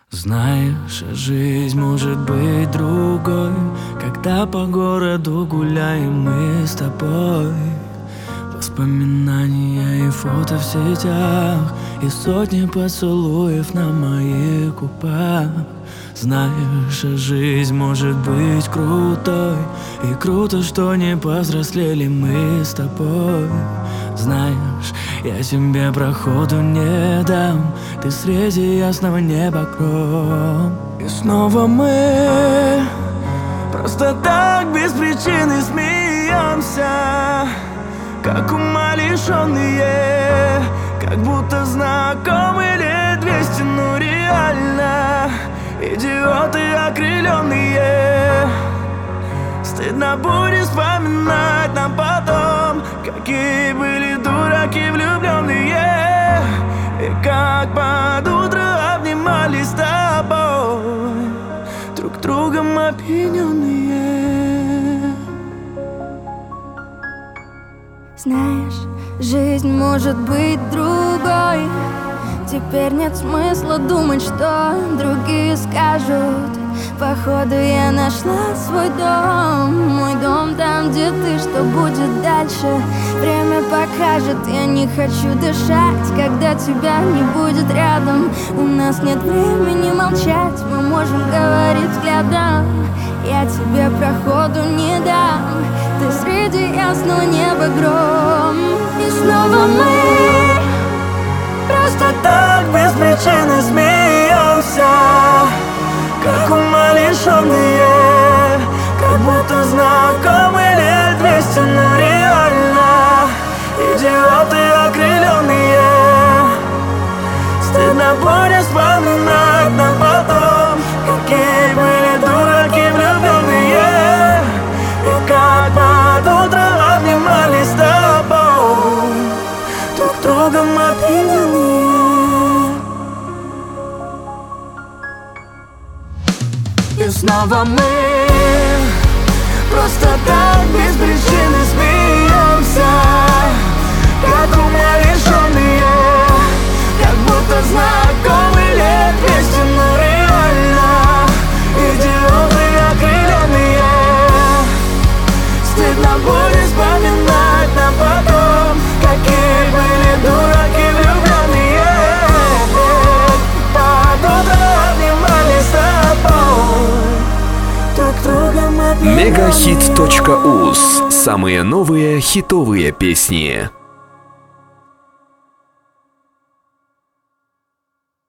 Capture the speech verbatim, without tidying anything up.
Знаешь, жизнь может быть другой, когда по городу гуляем мы с тобой. Воспоминания и фото в сетях, и сотни поцелуев на моих губах. Знаешь, жизнь может быть крутой, и круто, что не повзрослели мы с тобой. Знаешь, я тебе проходу не дам, ты среди ясного неба гром. И снова мы просто так без причины смеемся, как умалишенные, как будто знакомы лет двести, ну реально идиоты окрыленные. Стыдно будет вспоминать нам потом, какие были дураки влюбленные, и как под утро обнимались с тобой, друг другом опьяненные. Знаешь, жизнь может быть другой. Теперь нет смысла думать, что другие скажут. Походу я нашла свой дом. Мой дом там, где ты, что будет дальше, время покажет. Я не хочу дышать, когда тебя не будет рядом. У нас нет времени молчать, мы можем говорить взглядом. Я тебе проходу не дам, ты среди ясного неба гром. И снова мы просто так без причины смеемся, как умалишенные, как будто знакомы лет двести, но реально идиоты окрыленные. Стыдно будет вспоминать нам потом, какие были дураки влюбленные, и как под утро обнимались с тобой, друг другом опьяненные. И снова мы просто так без причины смеемся, как умалишенные, как будто знакомы лет двести, но реально идиоты окрыленные. Стыдно будет вспоминать нам потом, какие были дураки влюбленные, под утро обнимались с тобой, друг другом опьяненные. Мегахит точка уз. Самые новые хитовые песни.